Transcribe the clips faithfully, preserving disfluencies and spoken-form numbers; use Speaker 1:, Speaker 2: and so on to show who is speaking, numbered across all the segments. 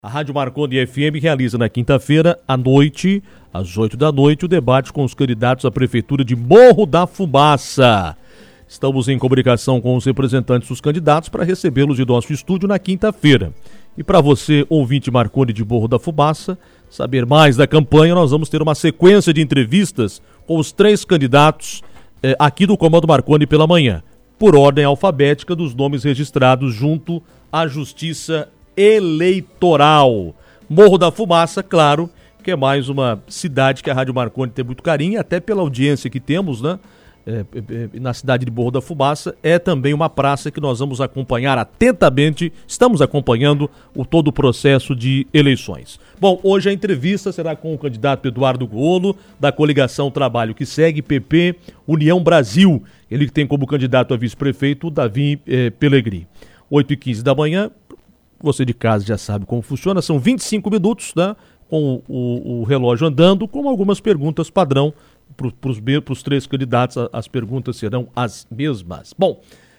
Speaker 1: A Rádio Marconi F M realiza na quinta-feira, à noite, às oito da noite, o debate com os candidatos à Prefeitura de Morro da Fumaça. Estamos em comunicação com os representantes dos candidatos para recebê-los em nosso estúdio na quinta-feira. E para você, ouvinte Marconi de Morro da Fumaça, saber mais da campanha, nós vamos ter uma sequência de entrevistas com os três candidatos eh, aqui do Comando Marconi pela manhã, por ordem alfabética dos nomes registrados junto à Justiça Eleitoral. Morro da Fumaça, claro, que é mais uma cidade que a Rádio Marconi tem muito carinho, até pela audiência que temos, né? É, é, na cidade de Morro da Fumaça, é também uma praça que nós vamos acompanhar atentamente, estamos acompanhando o todo o processo de eleições. Bom, hoje a entrevista será com o candidato Eduardo Goolo, da coligação Trabalho que Segue, P P, União Brasil, ele que tem como candidato a vice-prefeito o Davi eh, Pellegrini. oito e quinze da manhã, você de casa já sabe como funciona, são vinte e cinco minutos, né, com o, o, o relógio andando, com algumas perguntas padrão para os três candidatos. As perguntas serão as mesmas. Bom,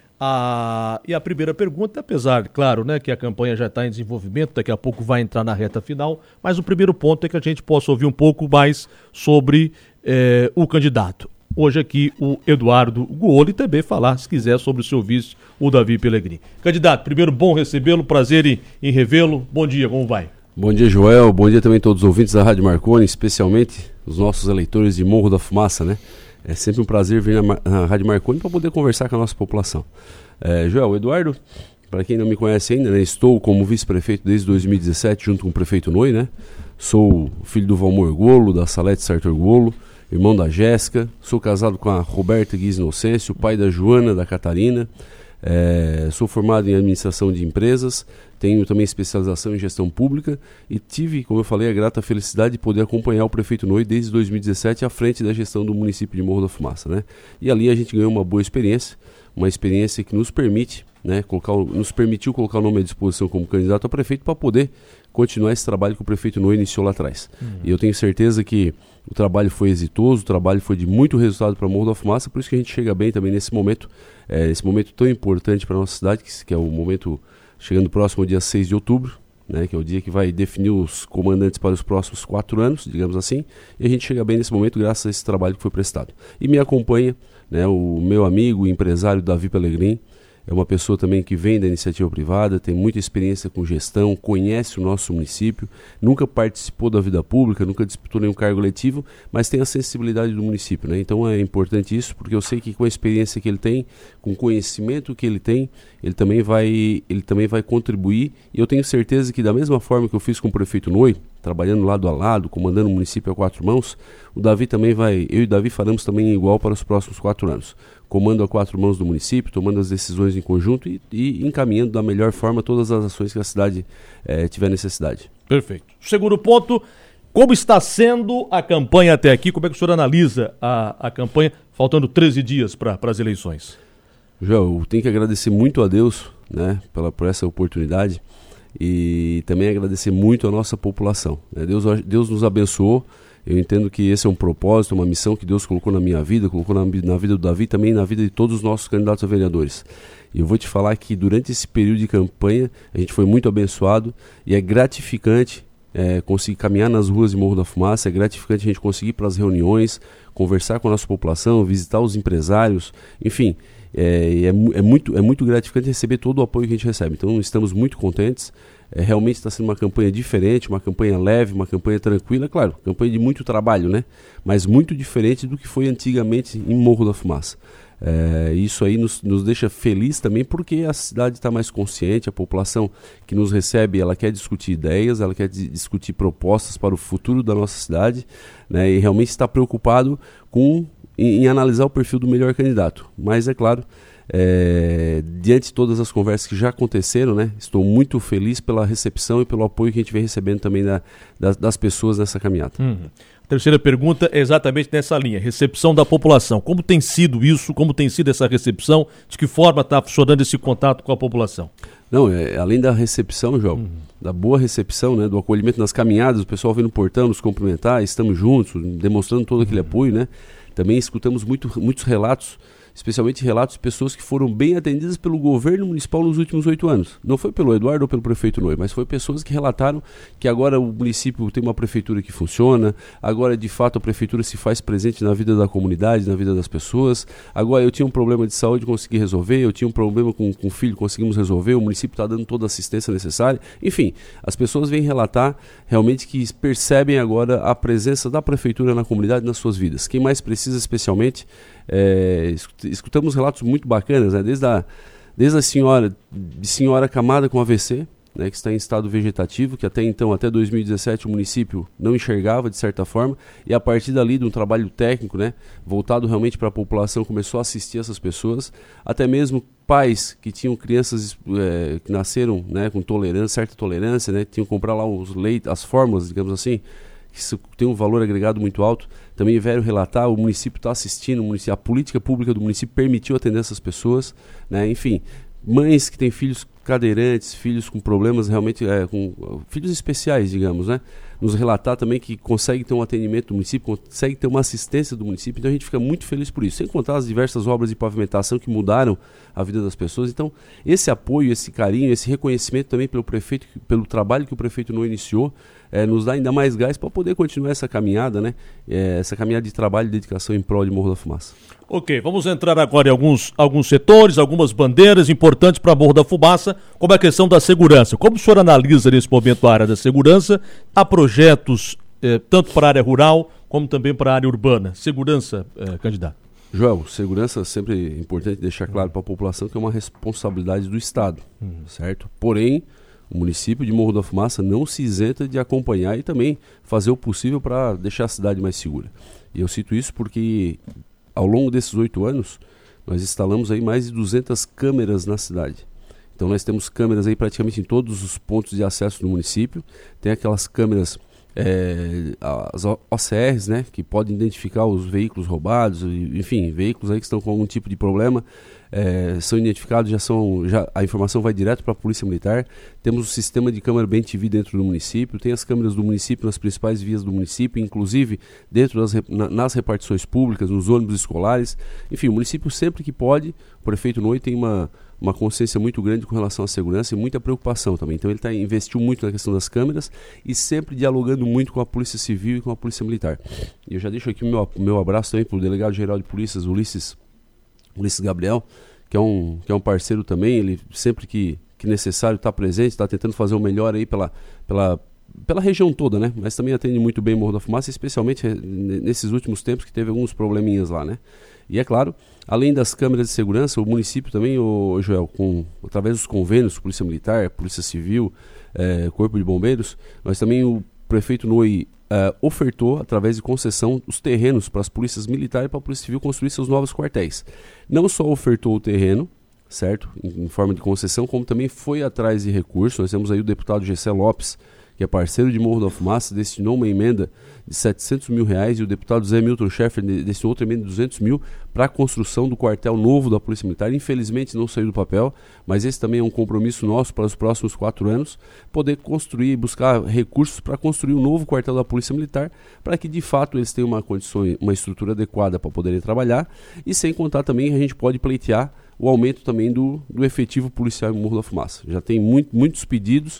Speaker 1: a, e a primeira pergunta, apesar, claro, né, que a campanha já está em desenvolvimento, daqui a pouco vai entrar na reta final, mas o primeiro ponto é que a gente possa ouvir um pouco mais sobre eh, o candidato. Hoje aqui o Eduardo Goolo e também falar, se quiser, sobre o seu vice, o Davi Pellegrini. Candidato, primeiro, bom recebê-lo, prazer em, em revê-lo. Bom dia, como vai?
Speaker 2: Bom dia, Joel. Bom dia também a todos os ouvintes da Rádio Marconi, especialmente os nossos eleitores de Morro da Fumaça, né? É sempre um prazer vir na, na Rádio Marconi para poder conversar com a nossa população. É, Joel, Eduardo, para quem não me conhece ainda, né, estou como vice-prefeito desde dois mil e dezessete, junto com o prefeito Noi, né? Sou filho do Valmor Goolo, da Salete Sartor Goolo, irmão da Jéssica, sou casado com a Roberta Guiz Inocêncio, pai da Joana, da Catarina, é, sou formado em administração de empresas, tenho também especialização em gestão pública e tive, como eu falei, a grata felicidade de poder acompanhar o prefeito Noi desde dois mil e dezessete à frente da gestão do município de Morro da Fumaça, né? E ali a gente ganhou uma boa experiência, uma experiência que nos permite, né, colocar, nos permitiu colocar o nome à disposição como candidato a prefeito para poder continuar esse trabalho que o prefeito Noi iniciou lá atrás. Uhum. E eu tenho certeza que o trabalho foi exitoso, o trabalho foi de muito resultado para Morro da Fumaça, por isso que a gente chega bem também nesse momento, é, esse momento tão importante para a nossa cidade, que, que é o momento chegando próximo ao dia seis de outubro, né, que é o dia que vai definir os comandantes para os próximos quatro anos, digamos assim, e a gente chega bem nesse momento graças a esse trabalho que foi prestado. E me acompanha, né, o meu amigo, o empresário Davi Pellegrini, é uma pessoa também que vem da iniciativa privada, tem muita experiência com gestão, conhece o nosso município, nunca participou da vida pública, nunca disputou nenhum cargo letivo, mas tem a sensibilidade do município, né? Então é importante isso, porque eu sei que com a experiência que ele tem, com o conhecimento que ele tem, ele também vai, ele também vai contribuir, e eu tenho certeza que da mesma forma que eu fiz com o prefeito Noi, trabalhando lado a lado, comandando o município a quatro mãos, o Davi também vai, eu e o Davi faremos também igual para os próximos quatro anos. Comando a quatro mãos do município, tomando as decisões em conjunto e, e encaminhando da melhor forma todas as ações que a cidade eh, tiver necessidade. Perfeito. Segundo ponto, como está sendo a campanha até aqui? Como é que o senhor analisa a, a campanha, faltando treze dias para as eleições? João, eu tenho que agradecer muito a Deus, né, pela, por essa oportunidade e também agradecer muito a nossa população, né? Deus, Deus nos abençoou. Eu entendo que esse é um propósito, uma missão que Deus colocou na minha vida, colocou na, na vida do Davi, também na vida de todos os nossos candidatos a vereadores. E eu vou te falar que durante esse período de campanha, a gente foi muito abençoado e é gratificante é, conseguir caminhar nas ruas de Morro da Fumaça, é gratificante a gente conseguir ir para as reuniões, conversar com a nossa população, visitar os empresários, enfim, é, é, é, muito, é muito gratificante receber todo o apoio que a gente recebe. Então estamos muito contentes. É, realmente está sendo uma campanha diferente, uma campanha leve, uma campanha tranquila, claro, campanha de muito trabalho, né? Mas muito diferente do que foi antigamente em Morro da Fumaça. É, isso aí nos, nos deixa feliz também porque a cidade está mais consciente, a população que nos recebe, ela quer discutir ideias, ela quer d- discutir propostas para o futuro da nossa cidade, né? E realmente está preocupado com, em, em analisar o perfil do melhor candidato. Mas é claro, É, diante de todas as conversas que já aconteceram, né, estou muito feliz pela recepção e pelo apoio que a gente vem recebendo também da, das, das pessoas nessa caminhada. Uhum. A terceira pergunta é exatamente nessa linha, recepção da população. Como tem sido isso, como tem sido essa recepção, de que forma está funcionando esse contato com a população? Não, é, além da recepção, João, uhum. da boa recepção, né, do acolhimento nas caminhadas, o pessoal vem no portão nos cumprimentar, estamos juntos, demonstrando todo aquele uhum. apoio, né? Também escutamos muito, muitos relatos especialmente relatos de pessoas que foram bem atendidas pelo governo municipal nos últimos oito anos. Não foi pelo Eduardo ou pelo prefeito Noe, mas foi pessoas que relataram que agora o município tem uma prefeitura que funciona, agora de fato a prefeitura se faz presente na vida da comunidade, na vida das pessoas. Agora eu tinha um problema de saúde, consegui resolver, eu tinha um problema com, com o filho, conseguimos resolver, o município está dando toda a assistência necessária. Enfim, as pessoas vêm relatar realmente que percebem agora a presença da prefeitura na comunidade, nas suas vidas. Quem mais precisa especialmente, é, escutamos relatos muito bacanas, né? desde, a, desde a senhora, de senhora camada com A V C, né, que está em estado vegetativo, que até então, até dois mil e dezessete, o município não enxergava de certa forma, e a partir dali de um trabalho técnico, né, voltado realmente para a população, começou a assistir essas pessoas, até mesmo pais que tinham crianças é, que nasceram, né, com tolerância, certa tolerância, né, tinham que comprar lá os leites, as fórmulas, digamos assim, que isso tem um valor agregado muito alto, também vieram relatar, o município está assistindo, o município, a política pública do município permitiu atender essas pessoas, né, enfim, mães que têm filhos cadeirantes, filhos com problemas realmente, é, com filhos especiais, digamos, né? Nos relatar também que consegue ter um atendimento do município, consegue ter uma assistência do município, então a gente fica muito feliz por isso, sem contar as diversas obras de pavimentação que mudaram a vida das pessoas. Então, esse apoio, esse carinho, esse reconhecimento também pelo prefeito, pelo trabalho que o prefeito não iniciou, é, nos dá ainda mais gás para poder continuar essa caminhada, né? É, essa caminhada de trabalho e dedicação em prol de Morro da Fumaça.
Speaker 1: Ok, vamos entrar agora em alguns, alguns setores, algumas bandeiras importantes para Morro da Fumaça, como a questão da segurança. Como o senhor analisa nesse momento a área da segurança? Há projetos eh, tanto para a área rural como também para a área urbana. Segurança, eh, candidato.
Speaker 2: Joel, segurança sempre é importante deixar claro para a população que é uma responsabilidade do Estado, hum. certo? Porém, o município de Morro da Fumaça não se isenta de acompanhar e também fazer o possível para deixar a cidade mais segura. E eu cito isso porque ao longo desses oito anos, nós instalamos aí mais de duzentas câmeras na cidade. Então nós temos câmeras aí praticamente em todos os pontos de acesso do município. Tem aquelas câmeras, é, as O C Rs, né, que podem identificar os veículos roubados, enfim, veículos aí que estão com algum tipo de problema. É, são identificados, já são, já, a informação vai direto para a Polícia Militar. Temos o sistema de câmera Bem T V dentro do município, tem as câmeras do município nas principais vias do município, inclusive dentro das, na, nas repartições públicas, nos ônibus escolares. Enfim, o município sempre que pode, o prefeito Noe tem uma, uma consciência muito grande com relação à segurança e muita preocupação também. Então ele tá, investiu muito na questão das câmeras e sempre dialogando muito com a Polícia Civil e com a Polícia Militar. E eu já deixo aqui o meu, meu abraço também para o delegado-geral de polícias, Ulisses Ulisses Gabriel, que é um, que é um parceiro também, ele sempre que, que necessário está presente, está tentando fazer o melhor aí pela, pela, pela região toda, né? Mas também atende muito bem Morro da Fumaça, especialmente nesses últimos tempos que teve alguns probleminhas lá, né? E é claro, além das câmeras de segurança, o município também, o Joel, com, através dos convênios, Polícia Militar, Polícia Civil, é, Corpo de Bombeiros, nós também, o prefeito Noe Uh, ofertou, através de concessão, os terrenos para as polícias militares e para a Polícia Civil construir seus novos quartéis. Não só ofertou o terreno, certo, em, em forma de concessão, como também foi atrás de recursos. Nós temos aí o deputado Gessé Lopes, que é parceiro de Morro da Fumaça, destinou uma emenda de setecentos mil reais, e o deputado Zé Milton Schaeffer destinou outra emenda de duzentos mil para a construção do quartel novo da Polícia Militar. Infelizmente não saiu do papel, mas esse também é um compromisso nosso para os próximos quatro anos, poder construir e buscar recursos para construir um novo quartel da Polícia Militar, para que de fato eles tenham uma condição, uma estrutura adequada para poderem trabalhar, e sem contar também a gente pode pleitear o aumento também do, do efetivo policial em Morro da Fumaça. Já tem muito, muitos pedidos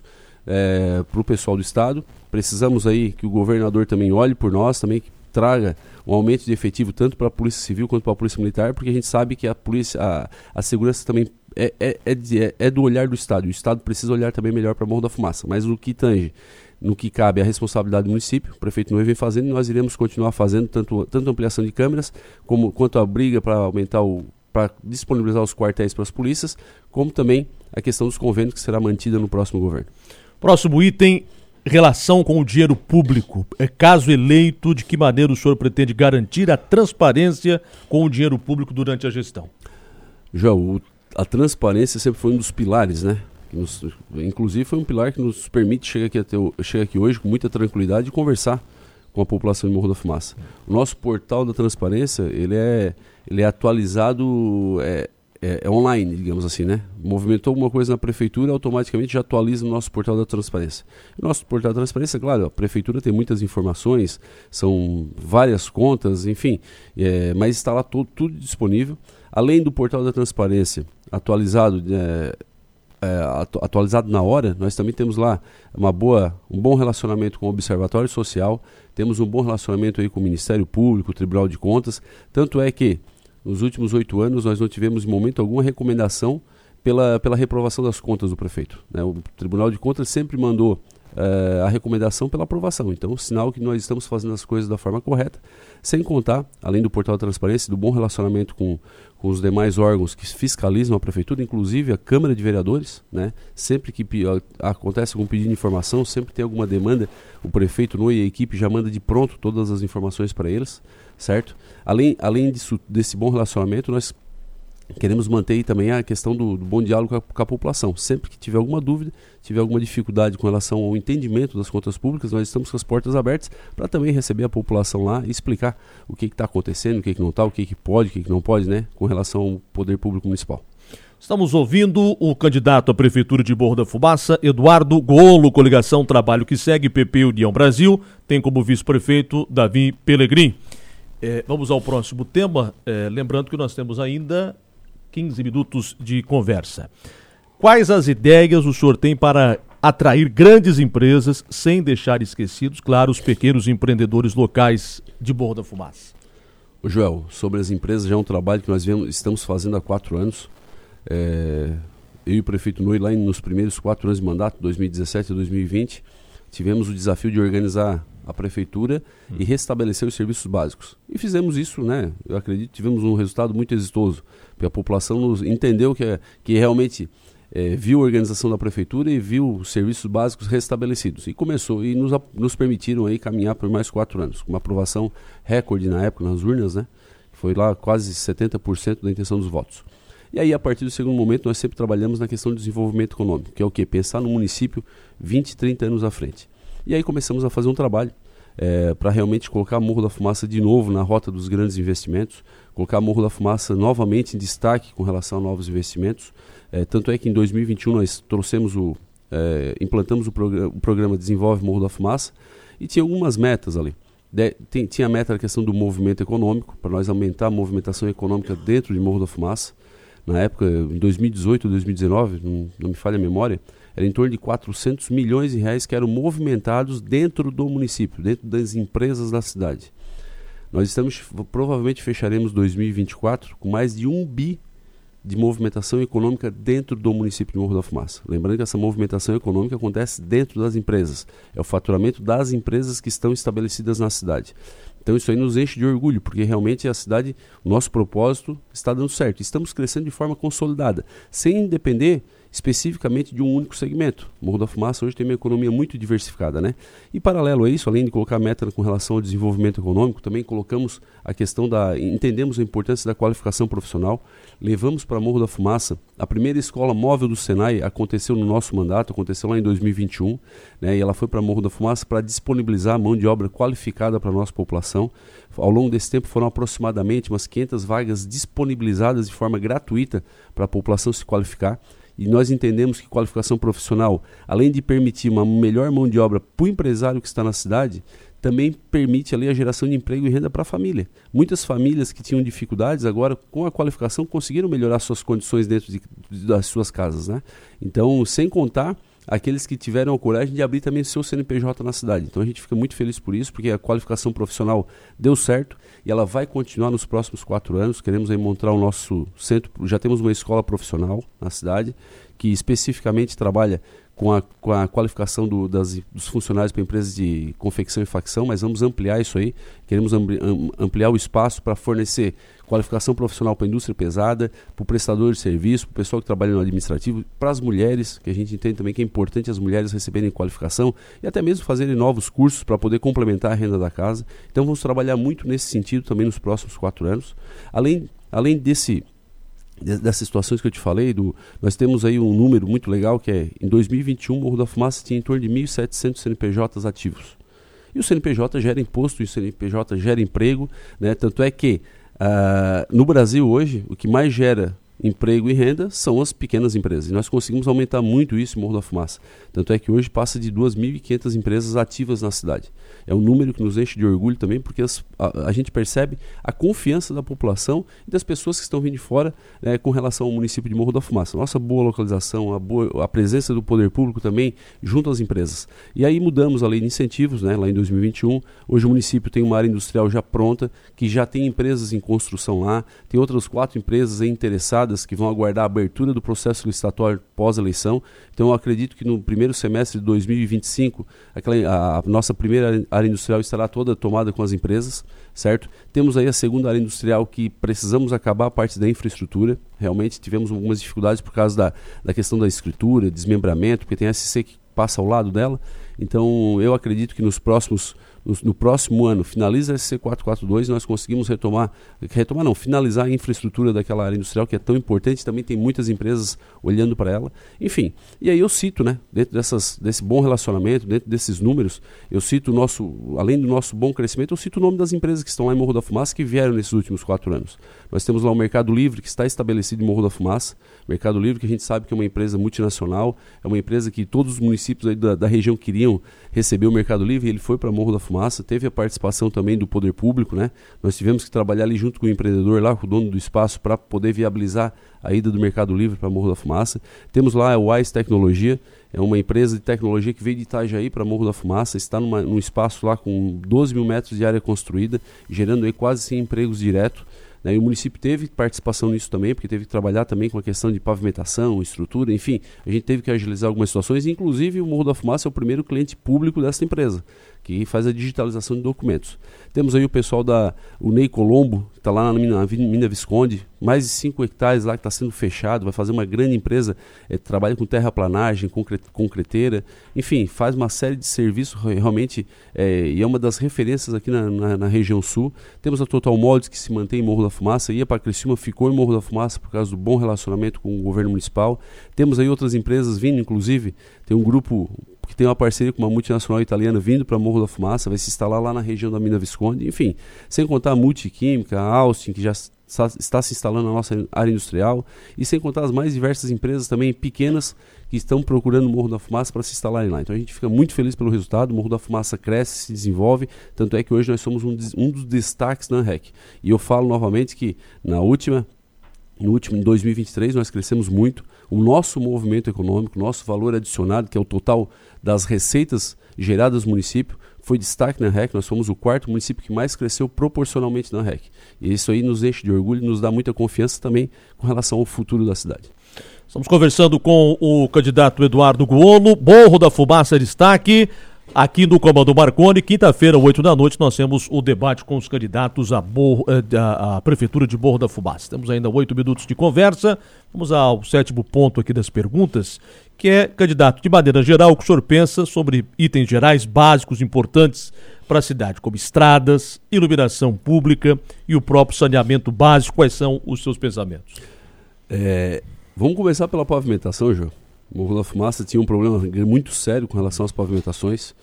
Speaker 2: É, para o pessoal do estado. Precisamos aí que o governador também olhe por nós, também que traga um aumento de efetivo tanto para a Polícia Civil quanto para a Polícia Militar, porque a gente sabe que a polícia, a, a segurança também é, é, é, de, é, é do olhar do estado. O estado precisa olhar também melhor para Morro da Fumaça, mas no que tange, no que cabe a responsabilidade do município, o prefeito Noe vem fazendo, e nós iremos continuar fazendo tanto, tanto ampliação de câmeras como, quanto a briga para aumentar o para disponibilizar os quartéis para as polícias, como também a questão dos convênios que será mantida no próximo governo.
Speaker 1: Próximo item, relação com o dinheiro público. É caso eleito, de que maneira o senhor pretende garantir a transparência com o dinheiro público durante a gestão?
Speaker 2: João, a transparência sempre foi um dos pilares, né? Nos, inclusive foi um pilar que nos permite chegar aqui, até, chegar aqui hoje com muita tranquilidade e conversar com a população de Morro da Fumaça. O nosso portal da transparência, ele é, ele é atualizado... É, É, é online, digamos assim, né? Movimentou alguma coisa na prefeitura, automaticamente já atualiza no nosso portal da transparência. O nosso portal da transparência, claro, a prefeitura tem muitas informações, são várias contas, enfim, é, mas está lá todo, tudo disponível. Além do portal da transparência atualizado, é, é, atu- atualizado na hora, nós também temos lá uma boa, um bom relacionamento com o Observatório Social, temos um bom relacionamento aí com o Ministério Público, o Tribunal de Contas, tanto é que nos últimos oito anos nós não tivemos em momento alguma recomendação pela, pela reprovação das contas do prefeito, né? O Tribunal de Contas sempre mandou uh, a recomendação pela aprovação, então sinal que nós estamos fazendo as coisas da forma correta, sem contar, além do portal da transparência, do bom relacionamento com, com os demais órgãos que fiscalizam a prefeitura, inclusive a Câmara de Vereadores, né? Sempre que acontece algum pedido de informação, sempre tem alguma demanda, o prefeito Noe e a equipe já manda de pronto todas as informações para eles, certo? Além, além disso, desse bom relacionamento, nós queremos manter também a questão do, do bom diálogo com a, com a população. Sempre que tiver alguma dúvida, tiver alguma dificuldade com relação ao entendimento das contas públicas, nós estamos com as portas abertas para também receber a população lá e explicar o que está acontecendo, o que, que não está, o que, que pode, o que, que não pode, né, com relação ao poder público municipal.
Speaker 1: Estamos ouvindo o candidato à Prefeitura de Morro da Fumaça, Eduardo Golo, coligação Trabalho que Segue, P P União Brasil, tem como vice-prefeito Davi Pelegrin. É, vamos ao próximo tema, é, lembrando que nós temos ainda quinze minutos de conversa. Quais as ideias o senhor tem para atrair grandes empresas sem deixar esquecidos, claro, os pequenos empreendedores locais de Morro da Fumaça?
Speaker 2: Ô Joel, sobre as empresas já é um trabalho que nós vemos, estamos fazendo há quatro anos. É, eu e o prefeito Noe, lá nos primeiros quatro anos de mandato, dois mil e dezessete e dois mil e vinte, tivemos o desafio de organizar a prefeitura hum. e restabelecer os serviços básicos. E fizemos isso, né? Eu acredito que tivemos um resultado muito exitoso, porque a população nos entendeu que, que realmente é, viu a organização da prefeitura e viu os serviços básicos restabelecidos. E começou, e nos, nos permitiram aí caminhar por mais quatro anos, com uma aprovação recorde na época nas urnas, né? Foi lá quase setenta por cento da intenção dos votos. E aí, a partir do segundo momento, nós sempre trabalhamos na questão do desenvolvimento econômico, que é o quê? Pensar no município vinte, trinta anos à frente. E aí começamos a fazer um trabalho é, para realmente colocar Morro da Fumaça de novo na rota dos grandes investimentos, colocar Morro da Fumaça novamente em destaque com relação a novos investimentos. É, tanto é que em dois mil e vinte e um nós trouxemos o, é, implantamos o, progr- o programa Desenvolve Morro da Fumaça e tinha algumas metas ali. De, tem, tinha a meta da questão do movimento econômico, para nós aumentar a movimentação econômica dentro de Morro da Fumaça. Na época, em dois mil e dezoito, dois mil e dezenove, não, não me falha a memória, era em torno de quatrocentos milhões de reais que eram movimentados dentro do município, dentro das empresas da cidade. Nós estamos, provavelmente fecharemos dois mil e vinte e quatro com mais de um bi de movimentação econômica dentro do município de Morro da Fumaça. Lembrando que essa movimentação econômica acontece dentro das empresas. É o faturamento das empresas que estão estabelecidas na cidade. Então isso aí nos enche de orgulho, porque realmente a cidade, o nosso propósito está dando certo. Estamos crescendo de forma consolidada, sem depender especificamente de um único segmento. Morro da Fumaça hoje tem uma economia muito diversificada, né? E paralelo a isso, além de colocar meta com relação ao desenvolvimento econômico, também colocamos a questão da... entendemos a importância da qualificação profissional, levamos para Morro da Fumaça a primeira escola móvel do Senai, aconteceu no nosso mandato, aconteceu lá em dois mil e vinte e um, né? E ela foi para Morro da Fumaça para disponibilizar mão de obra qualificada para a nossa população. Ao longo desse tempo foram aproximadamente umas quinhentas vagas disponibilizadas de forma gratuita para a população se qualificar. E nós entendemos que qualificação profissional, além de permitir uma melhor mão de obra para o empresário que está na cidade, também permite ali a geração de emprego e renda para a família. Muitas famílias que tinham dificuldades agora, com a qualificação, conseguiram melhorar suas condições dentro de, das suas casas, né? Então, sem contar aqueles que tiveram a coragem de abrir também o seu C N P J na cidade. Então a gente fica muito feliz por isso, porque a qualificação profissional deu certo e ela vai continuar nos próximos quatro anos. Queremos aí montar o nosso centro, já temos uma escola profissional na cidade, que especificamente trabalha com a, com a qualificação do, das, dos funcionários para empresas de confecção e facção, mas vamos ampliar isso aí, queremos ampli, ampliar o espaço para fornecer qualificação profissional para a indústria pesada, para o prestador de serviço, para o pessoal que trabalha no administrativo, para as mulheres, que a gente entende também que é importante as mulheres receberem qualificação e até mesmo fazerem novos cursos para poder complementar a renda da casa. Então vamos trabalhar muito nesse sentido também nos próximos quatro anos. Além, além desse... dessas situações que eu te falei, do, nós temos aí um número muito legal que é, em dois mil e vinte e um, Morro da Fumaça tinha em torno de mil e setecentos C N P Js ativos. E o C N P J gera imposto, e o C N P J gera emprego, né? Tanto é que uh, no Brasil hoje, o que mais gera emprego e renda são as pequenas empresas. E nós conseguimos aumentar muito isso em Morro da Fumaça. Tanto é que hoje passa de duas mil e quinhentas empresas ativas na cidade. É um número que nos enche de orgulho também, porque as, a, a gente percebe a confiança da população e das pessoas que estão vindo de fora, né, com relação ao município de Morro da Fumaça. Nossa boa localização, a, boa, a presença do poder público também junto às empresas. E aí mudamos a lei de incentivos, né, lá em dois mil e vinte e um. Hoje o município tem uma área industrial já pronta, que já tem empresas em construção lá, tem outras quatro empresas aí interessadas que vão aguardar a abertura do processo licitatório pós-eleição. Então eu acredito que no primeiro semestre de dois mil e vinte e cinco, aquela, a, a nossa primeira área industrial estará toda tomada com as empresas, certo? Temos aí a segunda área industrial que precisamos acabar a parte da infraestrutura. Realmente tivemos algumas dificuldades por causa da, da questão da escritura, desmembramento, porque tem a S C que passa ao lado dela. Então eu acredito que nos próximos, no, no próximo ano, finaliza a S C quatrocentos e quarenta e dois, nós conseguimos retomar, retomar não, finalizar a infraestrutura daquela área industrial que é tão importante, também tem muitas empresas olhando para ela. Enfim, e aí eu cito, né, dentro dessas, desse bom relacionamento, dentro desses números, eu cito o nosso, além do nosso bom crescimento, eu cito o nome das empresas que estão lá em Morro da Fumaça que vieram nesses últimos quatro anos. Nós temos lá o Mercado Livre, que está estabelecido em Morro da Fumaça. Mercado Livre, que a gente sabe que é uma empresa multinacional, é uma empresa que todos os municípios aí da, da região queriam receber o Mercado Livre, e ele foi para Morro da Fumaça. Teve a participação também do poder público, né? Nós tivemos que trabalhar ali junto com o empreendedor lá, com o dono do espaço, para poder viabilizar a ida do Mercado Livre para Morro da Fumaça. Temos lá a Wise Tecnologia, é uma empresa de tecnologia que veio de Itajaí para Morro da Fumaça, está numa, num espaço lá com doze mil metros de área construída, gerando aí quase cem empregos direto. Né, e o município teve participação nisso também, porque teve que trabalhar também com a questão de pavimentação, estrutura, enfim, a gente teve que agilizar algumas situações, inclusive o Morro da Fumaça é o primeiro cliente público dessa empresa, que faz a digitalização de documentos. Temos aí o pessoal da o Ney Colombo, que está lá na mina, na mina Visconde, mais de cinco hectares lá que está sendo fechado, vai fazer uma grande empresa, é, trabalha com terraplanagem, concre, concreteira, enfim, faz uma série de serviços realmente, é, e é uma das referências aqui na, na, na região sul. Temos a Total Moldes, que se mantém em Morro da Fumaça, ia para Criciúma, ficou em Morro da Fumaça por causa do bom relacionamento com o governo municipal. Temos aí outras empresas vindo, inclusive, tem um grupo que tem uma parceria com uma multinacional italiana vindo para Morro da Fumaça, vai se instalar lá na região da Mina Visconde, enfim, sem contar a Multiquímica, a Austin, que já está, está se instalando na nossa área industrial, e sem contar as mais diversas empresas também pequenas que estão procurando o Morro da Fumaça para se instalarem lá. Então a gente fica muito feliz pelo resultado, o Morro da Fumaça cresce, se desenvolve, tanto é que hoje nós somos um, um dos destaques da ANREC. E eu falo novamente que na última No último, em dois mil e vinte e três, nós crescemos muito. O nosso movimento econômico, nosso valor adicionado, que é o total das receitas geradas no município, foi destaque na ANREC. Nós fomos o quarto município que mais cresceu proporcionalmente na ANREC. E isso aí nos enche de orgulho e nos dá muita confiança também com relação ao futuro da cidade.
Speaker 1: Estamos conversando com o candidato Eduardo Guolo. Morro da Fumaça destaque aqui no Comando Marconi. Quinta-feira, oito da noite, nós temos o debate com os candidatos à, Morro, à, à Prefeitura de Morro da Fumaça. Temos ainda oito minutos de conversa. Vamos ao sétimo ponto aqui das perguntas, que é, candidato, de maneira geral, o que o senhor pensa sobre itens gerais básicos importantes para a cidade, como estradas, iluminação pública e o próprio saneamento básico. Quais são os seus pensamentos?
Speaker 2: É, vamos começar pela pavimentação, João. Morro da Fumaça tinha um problema muito sério com relação às pavimentações.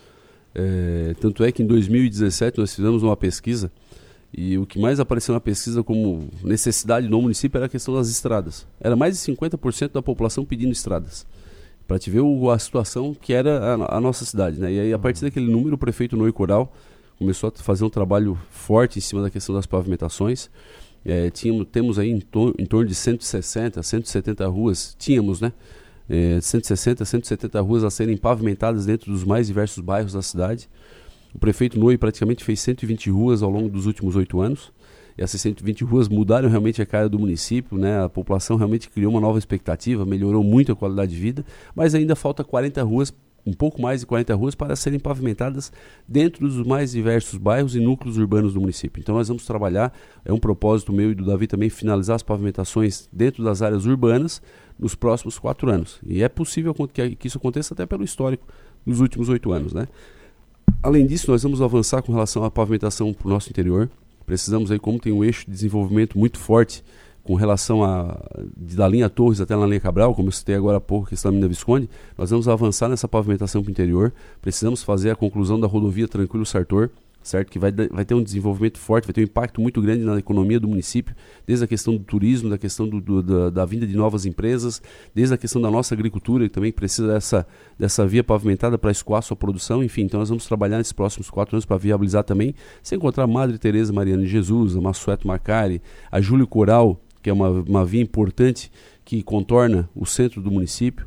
Speaker 2: É, tanto é que em dois mil e dezessete nós fizemos uma pesquisa e o que mais apareceu na pesquisa como necessidade no município era a questão das estradas. Era mais de cinquenta por cento da população pedindo estradas. Para te ver o, a situação que era a, a nossa cidade. Né? E aí, a partir daquele número, o prefeito Noe Coral começou a fazer um trabalho forte em cima da questão das pavimentações. É, tínhamos, temos aí em, tor- em torno de cento e sessenta, cento e setenta ruas, tínhamos, né? É, cento e sessenta, cento e setenta ruas a serem pavimentadas dentro dos mais diversos bairros da cidade. O prefeito Noe praticamente fez cento e vinte ruas ao longo dos últimos oito anos. E essas cento e vinte ruas mudaram realmente a cara do município, né? A população realmente criou uma nova expectativa, melhorou muito a qualidade de vida, mas ainda falta quarenta ruas, um pouco mais de quarenta ruas para serem pavimentadas dentro dos mais diversos bairros e núcleos urbanos do município. Então nós vamos trabalhar, é um propósito meu e do Davi também, finalizar as pavimentações dentro das áreas urbanas nos próximos quatro anos. E é possível que, que isso aconteça até pelo histórico dos últimos oito anos, né? Além disso, nós vamos avançar com relação à pavimentação para o nosso interior. Precisamos aí, como tem um eixo de desenvolvimento muito forte com relação a, da linha Torres até na linha Cabral, como eu citei agora há pouco, que está na Mina Visconde, nós vamos avançar nessa pavimentação para o interior. Precisamos fazer a conclusão da rodovia Tranquilo Sartor, certo? Que vai, vai ter um desenvolvimento forte, vai ter um impacto muito grande na economia do município, desde a questão do turismo, da questão do, do, da, da vinda de novas empresas, desde a questão da nossa agricultura, que também precisa dessa, dessa via pavimentada para escoar sua produção, enfim, então nós vamos trabalhar nesses próximos quatro anos para viabilizar também, sem encontrar a Madre Teresa Mariana de Jesus, a Massueto Macari, a Júlio Coral, que é uma, uma via importante que contorna o centro do município,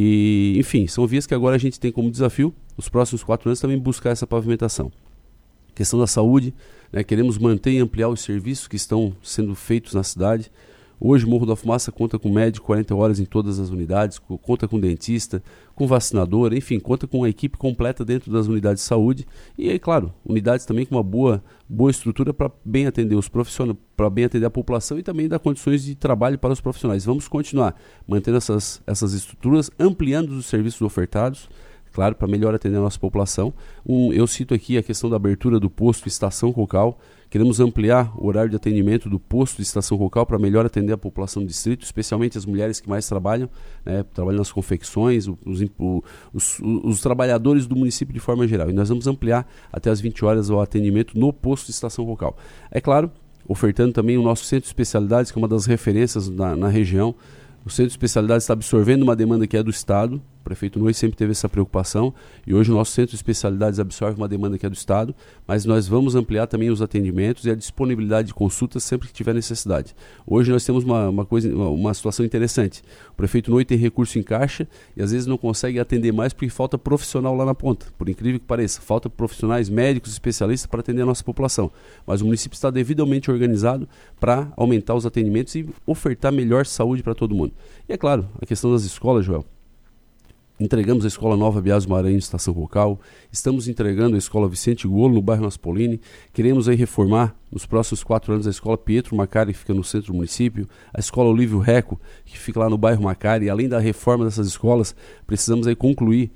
Speaker 2: e enfim, são vias que agora a gente tem como desafio, os próximos quatro anos também buscar essa pavimentação. Questão da saúde, né, queremos manter e ampliar os serviços que estão sendo feitos na cidade. Hoje Morro da Fumaça conta com médico quarenta horas em todas as unidades, conta com dentista, com vacinador, enfim, conta com uma equipe completa dentro das unidades de saúde. E aí, claro, unidades também com uma boa, boa estrutura para bem atender os profissionais, para bem atender a população e também dar condições de trabalho para os profissionais. Vamos continuar mantendo essas, essas estruturas, ampliando os serviços ofertados, claro, para melhor atender a nossa população. Um, eu cito aqui a questão da abertura do posto Estação Cocal. Queremos ampliar o horário de atendimento do posto de Estação Cocal para melhor atender a população do distrito, especialmente as mulheres que mais trabalham, né, trabalham nas confecções, os, os, os, os trabalhadores do município de forma geral. E nós vamos ampliar até as vinte horas o atendimento no posto de Estação Cocal. É claro, ofertando também o nosso centro de especialidades, que é uma das referências na, na região. O centro de especialidades está absorvendo uma demanda que é do Estado. O prefeito Noy sempre teve essa preocupação e hoje o nosso centro de especialidades absorve uma demanda que é do Estado, mas nós vamos ampliar também os atendimentos e a disponibilidade de consultas sempre que tiver necessidade. Hoje nós temos uma, uma, coisa, uma, uma situação interessante. O prefeito Noy tem recurso em caixa e às vezes não consegue atender mais porque falta profissional lá na ponta. Por incrível que pareça, falta profissionais médicos, especialistas para atender a nossa população. Mas o município está devidamente organizado para aumentar os atendimentos e ofertar melhor saúde para todo mundo. E é claro, a questão das escolas, Joel. Entregamos a Escola Nova Biaso Maranhão, Estação Cocal. Estamos entregando a Escola Vicente Golo, no bairro Naspolini. Queremos aí reformar, nos próximos quatro anos, a Escola Pietro Macari, que fica no centro do município. A Escola Olívio Reco, que fica lá no bairro Macari. E além da reforma dessas escolas, precisamos aí concluir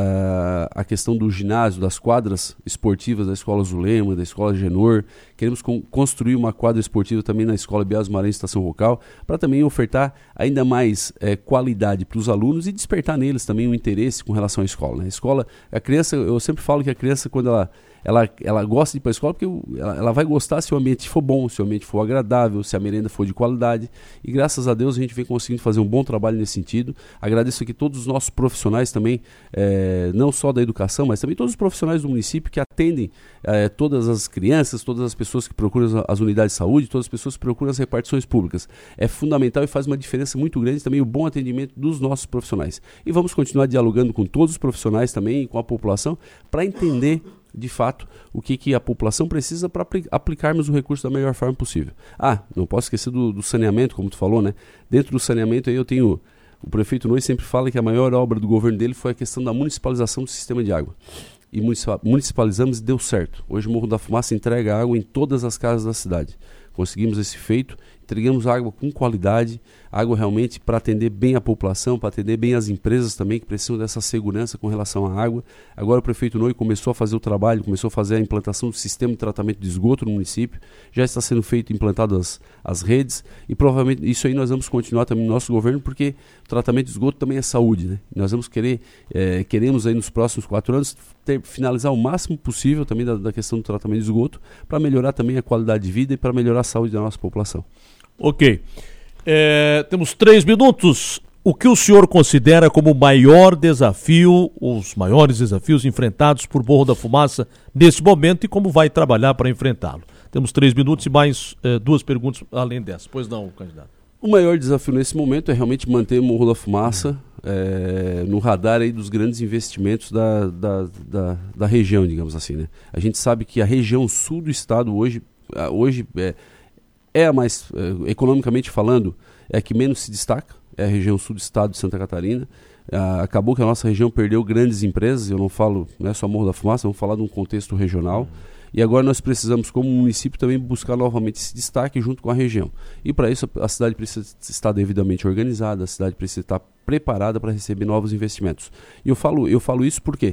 Speaker 2: Uh, a questão do ginásio, das quadras esportivas da Escola Zulema, da Escola Genor. Queremos con- construir uma quadra esportiva também na Escola Biaso Maranhão, Estação Cocal, para também ofertar ainda mais eh, qualidade para os alunos e despertar neles também um interesse com relação à escola, né? A escola, a criança, eu sempre falo que a criança, quando ela Ela, ela gosta de ir para a escola porque ela, ela vai gostar se o ambiente for bom, se o ambiente for agradável, se a merenda for de qualidade. E graças a Deus a gente vem conseguindo fazer um bom trabalho nesse sentido. Agradeço aqui todos os nossos profissionais também, é, não só da educação, mas também todos os profissionais do município que atendem é, todas as crianças, todas as pessoas que procuram as unidades de saúde, todas as pessoas que procuram as repartições públicas. É fundamental e faz uma diferença muito grande também o bom atendimento dos nossos profissionais. E vamos continuar dialogando com todos os profissionais também, com a população, para entender de fato o que, que a população precisa para apl- aplicarmos o recurso da melhor forma possível. Ah, não posso esquecer do, do saneamento, como tu falou, né? Dentro do saneamento aí eu tenho, o prefeito Noy sempre fala que a maior obra do governo dele foi a questão da municipalização do sistema de água. E municipalizamos e deu certo. Hoje o Morro da Fumaça entrega água em todas as casas da cidade. Conseguimos esse feito, entregamos água com qualidade, água realmente para atender bem a população, para atender bem as empresas também que precisam dessa segurança com relação à água. Agora o prefeito Noy começou a fazer o trabalho, começou a fazer a implantação do sistema de tratamento de esgoto no município, já está sendo feito, implantado as, as redes e provavelmente isso aí nós vamos continuar também no nosso governo porque o tratamento de esgoto também é saúde, né? Nós vamos querer, é, queremos aí nos próximos quatro anos ter, finalizar o máximo possível também da, da questão do tratamento de esgoto para melhorar também a qualidade de vida e para melhorar a saúde da nossa população.
Speaker 1: Ok. É, temos três minutos. O que o senhor considera como o maior desafio, os maiores desafios enfrentados por Morro da Fumaça nesse momento e como vai trabalhar para enfrentá-lo? Temos três minutos e mais é, duas perguntas além dessa. Pois não, candidato.
Speaker 2: O maior desafio nesse momento é realmente manter o Morro da Fumaça é, no radar aí dos grandes investimentos da, da, da, da região, digamos assim, né? A gente sabe que a região sul do estado hoje, hoje é, é a mais, é, economicamente falando, é a que menos se destaca, é a região sul do estado de Santa Catarina. Ah, acabou que a nossa região perdeu grandes empresas, eu não falo, não é só Morro da Fumaça, vamos falar de um contexto regional. E agora nós precisamos, como município, também buscar novamente esse destaque junto com a região. E para isso a cidade precisa estar devidamente organizada, a cidade precisa estar preparada para receber novos investimentos. E eu falo, eu falo isso porque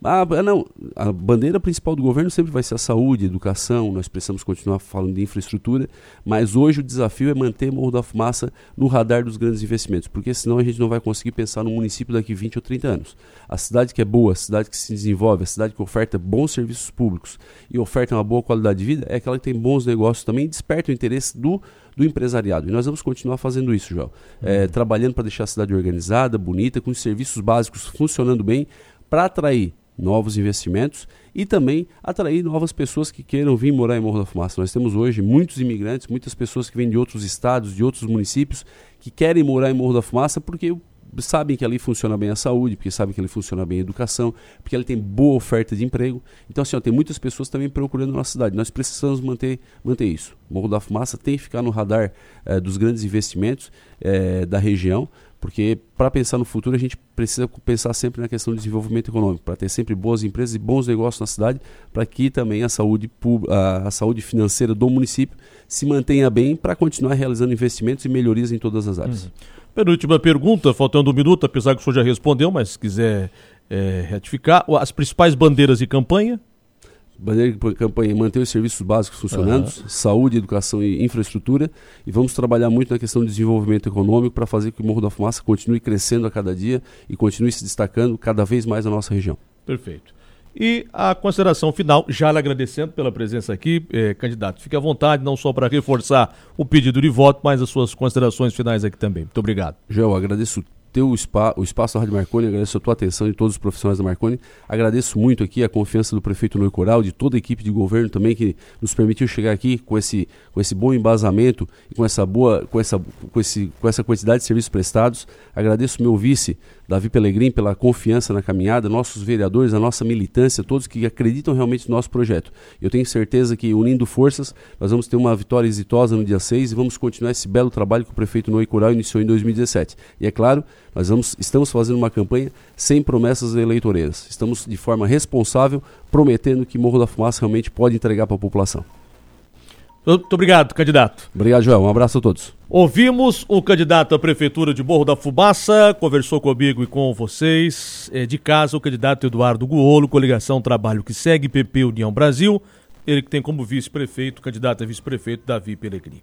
Speaker 2: Ah, não, a bandeira principal do governo sempre vai ser a saúde, a educação, nós precisamos continuar falando de infraestrutura, mas hoje o desafio é manter Morro da Fumaça no radar dos grandes investimentos, porque senão a gente não vai conseguir pensar no município daqui vinte ou trinta anos. A cidade que é boa, a cidade que se desenvolve, a cidade que oferta bons serviços públicos e oferta uma boa qualidade de vida, é aquela que tem bons negócios também e desperta o interesse do do empresariado. E nós vamos continuar fazendo isso, João. É, trabalhando para deixar a cidade organizada, bonita, com os serviços básicos funcionando bem, para atrair novos investimentos e também atrair novas pessoas que queiram vir morar em Morro da Fumaça. Nós temos hoje muitos imigrantes, muitas pessoas que vêm de outros estados, de outros municípios, que querem morar em Morro da Fumaça porque sabem que ali funciona bem a saúde, porque sabem que ali funciona bem a educação, porque ali tem boa oferta de emprego. Então, assim, ó, tem muitas pessoas também procurando a nossa cidade. Nós precisamos manter, manter isso. Morro da Fumaça tem que ficar no radar eh, dos grandes investimentos eh, da região, porque para pensar no futuro a gente precisa pensar sempre na questão de desenvolvimento econômico, para ter sempre boas empresas e bons negócios na cidade, para que também a saúde, a, a saúde financeira do município se mantenha bem para continuar realizando investimentos e melhorias em todas as áreas.
Speaker 1: Uhum. Penúltima pergunta, faltando um minuto, apesar que o senhor já respondeu, mas se quiser é, retificar, as principais bandeiras de campanha?
Speaker 2: Bandeira de campanha, manter os serviços básicos funcionando, uhum. saúde, educação e infraestrutura, e vamos trabalhar muito na questão de desenvolvimento econômico para fazer que o Morro da Fumaça continue crescendo a cada dia e continue se destacando cada vez mais na nossa região.
Speaker 1: Perfeito. E a consideração final, já lhe agradecendo pela presença aqui, eh, candidato, fique à vontade, não só para reforçar o pedido de voto, mas as suas considerações finais aqui também. Muito obrigado.
Speaker 2: Joel, agradeço teu spa, o espaço da Rádio Marconi, agradeço a tua atenção e todos os profissionais da Marconi, agradeço muito aqui a confiança do prefeito Noy Coral, de toda a equipe de governo também que nos permitiu chegar aqui com esse, com esse bom embasamento e com essa boa, com essa, com esse, com essa quantidade de serviços prestados. Agradeço meu vice, Davi Pelegrim, pela confiança na caminhada, nossos vereadores, a nossa militância, todos que acreditam realmente no nosso projeto. Eu tenho certeza que, unindo forças, nós vamos ter uma vitória exitosa no dia seis e vamos continuar esse belo trabalho que o prefeito Noy Coral iniciou em dois mil e dezessete. E é claro, nós vamos, estamos fazendo uma campanha sem promessas eleitoreiras. Estamos de forma responsável, prometendo que Morro da Fumaça realmente pode entregar para a população.
Speaker 1: Muito obrigado, candidato.
Speaker 2: Obrigado, Joel. Um abraço a todos.
Speaker 1: Ouvimos o candidato à Prefeitura de Morro da Fumaça, conversou comigo e com vocês. É, de casa, o candidato Eduardo Guolo, coligação Trabalho que Segue, P P União Brasil. Ele que tem como vice-prefeito, candidato a vice-prefeito, Davi Pelegrim.